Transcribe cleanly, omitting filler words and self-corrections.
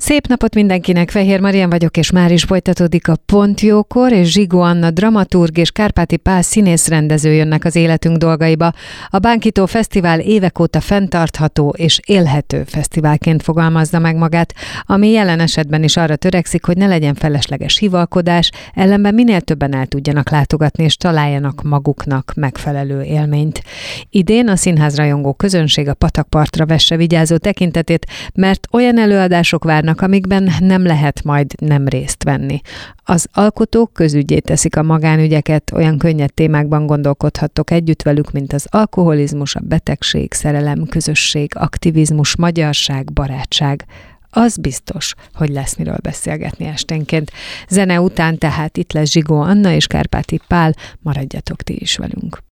Szép napot mindenkinek, Fehér Marian vagyok, és már is folytatódik a Pont Jókor, és Zsigó Anna dramaturg és Kárpáti Pál színészrendező jönnek az életünk dolgaiba. A Bánkító Fesztivál évek óta fenntartható és élhető fesztiválként fogalmazza meg magát, ami jelen esetben is arra törekszik, hogy ne legyen felesleges hivalkodás, ellenben minél többen el tudjanak látogatni és találjanak maguknak megfelelő élményt. Idén a színházrajongó közönség a patakpartra vesse vigyázó tekintetét, mert olyan előadások várnak, amikben nem lehet majd nem részt venni. Az alkotók közügyé teszik a magánügyeket, olyan könnyed témákban gondolkodhattok együtt velük, mint az alkoholizmus, a betegség, szerelem, közösség, aktivizmus, magyarság, barátság. Az biztos, hogy lesz miről beszélgetni esténként. Zene után tehát itt lesz Zsigó Anna és Kárpáti Pál, maradjatok ti is velünk.